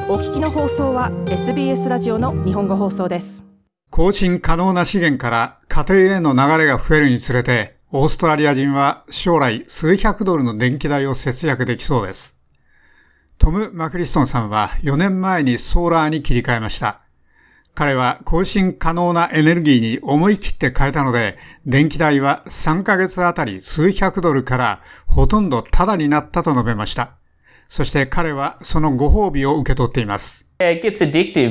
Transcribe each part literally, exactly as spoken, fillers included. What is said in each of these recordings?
お聞きの放送は エスビーエス ラジオの日本語放送です。 更新可能な資源から家庭への流れが増えるにつれて、オーストラリア人は将来数百ドルの電気代を節約できそうです。トム・マクリストンさんはよねんまえにソーラーに切り替えました。彼は更新可能なエネルギーに思い切って変えたので、電気代はさんかげつあたり数百ドルからほとんどタダになったと述べました。そして彼はそのご褒美を受け取っています。一旦ソ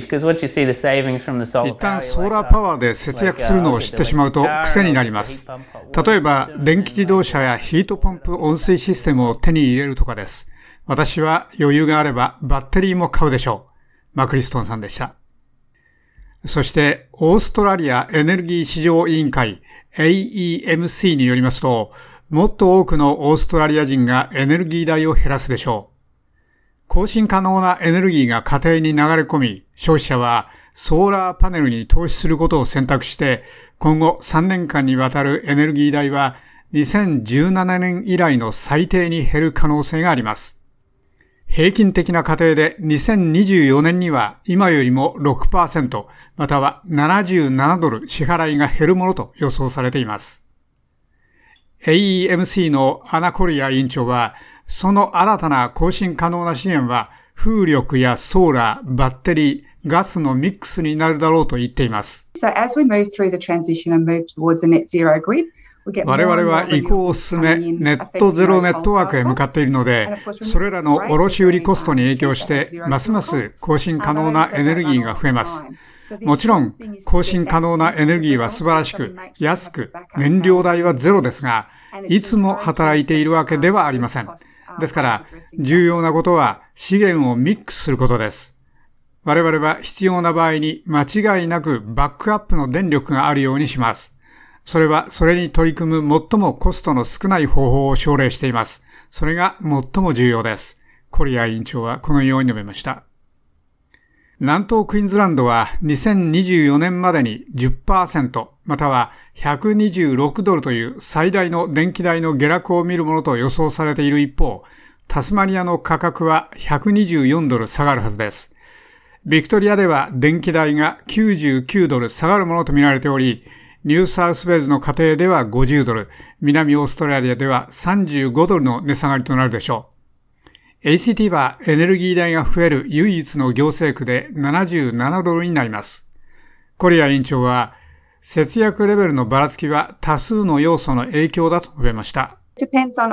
ーラーパワーで節約するのを知ってしまうと癖になります。例えば電気自動車やヒートポンプ温水システムを手に入れるとかです。私は余裕があればバッテリーも買うでしょう。マクリストンさんでした。そしてオーストラリアエネルギー市場委員会 エーイーエムシー によりますと、もっと多くのオーストラリア人がエネルギー代を減らすでしょう。更新可能なエネルギーが家庭に流れ込み、消費者はソーラーパネルに投資することを選択して、今後さんねんかんにわたるエネルギー代はにせんじゅうななねん以来の最低に減る可能性があります。平均的な家庭でにせんにじゅうよねんには今よりも ろくパーセント、またはななじゅうななドル支払いが減るものと予想されています。エーイーエムシー のアナ・コリア委員長は、その新たな更新可能な資源は風力やソーラー、バッテリー、ガスのミックスになるだろうと言っています。 So as we move through the transition and move towards a net zero grid, 我々は移行を進め、ネットゼロネットワークへ向かっているので、それらの卸売コストに影響して、ますます更新可能なエネルギーが増えます。もちろん、更新可能なエネルギーは素晴らしく、安く、燃料代はゼロですが、いつも働いているわけではありません。ですから、重要なことは資源をミックスすることです。我々は必要な場合に間違いなくバックアップの電力があるようにします。それはそれに取り組む最もコストの少ない方法を奨励しています。それが最も重要です。コリア委員長はこのように述べました。南東クイーンズランドはにせんにじゅうよねんまでに じゅっパーセント またはひゃくにじゅうろくドルという最大の電気代の下落を見るものと予想されている一方、タスマニアの価格はひゃくにじゅうよんドル下がるはずです。ビクトリアでは電気代がきゅうじゅうきゅうドル下がるものと見られており、ニューサウスウェールズの家庭ではごじゅうドル、南オーストラリアではさんじゅうごドルの値下がりとなるでしょう。エーシーティー はエネルギー代が増える唯一の行政区でななじゅうななドルになります。コリア委員長は、節約レベルのばらつきは多数の要素の影響だと述べました。そ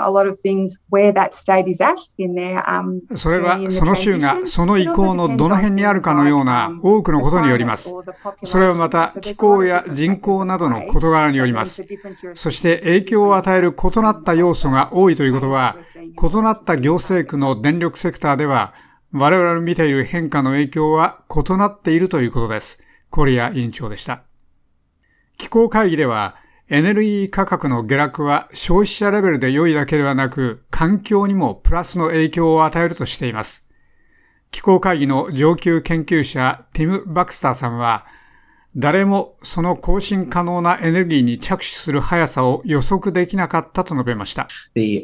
れはその州がその移行のどの辺にあるかのような多くのことによります。それはまた気候や人口などの事柄によります。そして影響を与える異なった要素が多いということは、異なった行政区の電力セクターでは我々の見ている変化の影響は異なっているということです。コリア委員長でした。気候会議ではエネルギー価格の下落は消費者レベルで良いだけではなく、環境にもプラスの影響を与えるとしています。気候会議の上級研究者ティム・バクスターさんは、誰もその更新可能なエネルギーに着手する速さを予測できなかったと述べました。石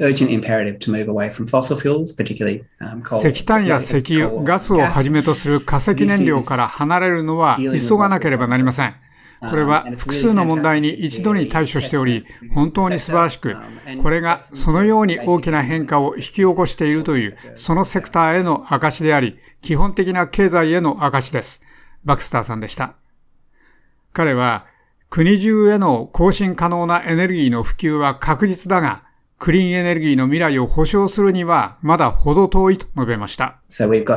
炭や石油、ガスをはじめとする化石燃料から離れるのは急がなければなりません。これは複数の問題に一度に対処しており、本当に素晴らしく、これがそのように大きな変化を引き起こしているという、そのセクターへの証であり、基本的な経済への証です。バクスターさんでした。彼は、国中への更新可能なエネルギーの普及は確実だが、クリーンエネルギーの未来を保証するにはまだ程遠いと述べました。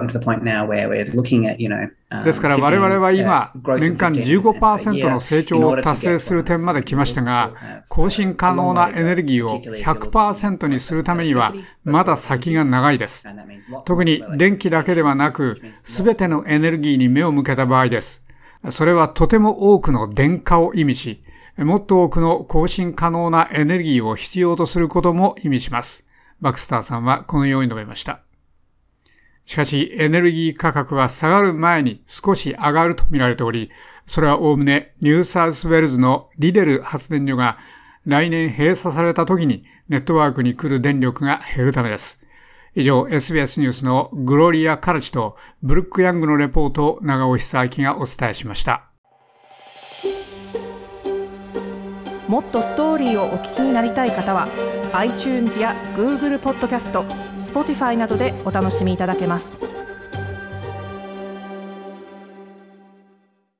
ですから我々は今、年間 じゅうごパーセント の成長を達成する点まで来ましたが、更新可能なエネルギーを ひゃくパーセント にするためにはまだ先が長いです。特に電気だけではなく、すべてのエネルギーに目を向けた場合です。それはとても多くの電化を意味し、もっと多くの更新可能なエネルギーを必要とすることも意味します。バクスターさんはこのように述べました。しかし、エネルギー価格は下がる前に少し上がると見られており、それはおおむねニューサウスウェールズのリデル発電所が来年閉鎖された時にネットワークに来る電力が減るためです。 以上、エスビーエス ニュースのグロリア・カルチとブルック・ヤングのレポートを長尾久明がお伝えしました。 もっとストーリーをお聞きになりたい方は iTunes や Google ポッドキャスト、Spotify などでお楽しみいただけます。